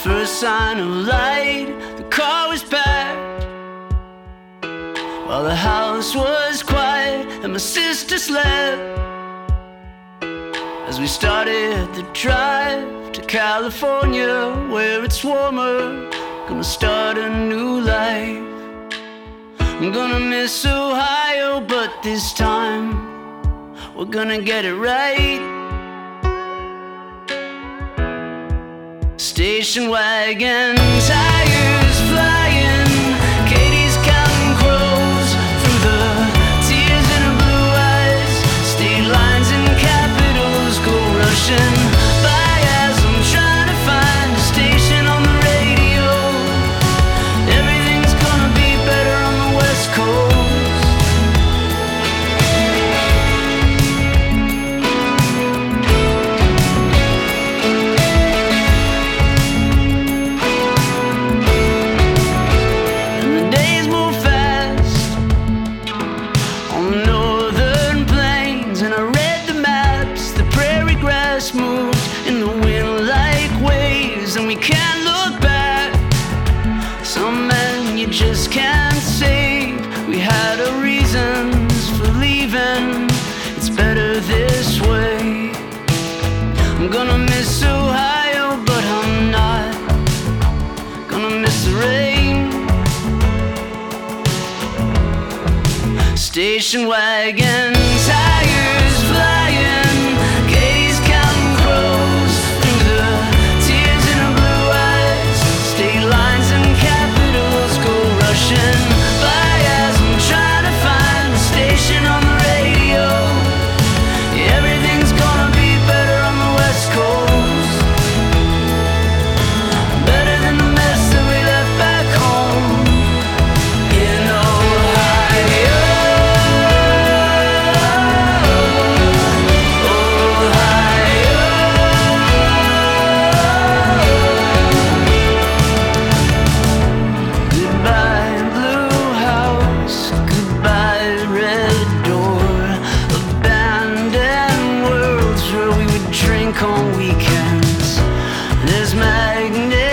first sign of light, the car was packed, while the house was quiet and my sister slept. As we started the drive to California, where it's warmer, gonna start a new life. I'm gonna miss Ohio, but this time we're gonna get it right. Station wagon, tires flying, Katie's counting crows through the tears in her blue eyes. State lines and capitals go rushing by as I'm trying to find a station on the radio. Everything's gonna be better on the West Coast. Moved in the wind like waves, and we can't look back. Some men you just can't save. We had our reasons for leaving. It's better this way. I'm gonna miss Ohio, but I'm not gonna miss the rain. Station wagon, tires flying, Katie's counting crows through the tears in her blue eyes. State lines and capitals go rushing by as I'm trying to find a station on the radio. Yeah, everything's gonna be better on the West Coast, better than the mess that we left back home in Ohio. Goodbye, blue house, goodbye, red door. Abandoned worlds where we would drink on weekends. There's magnet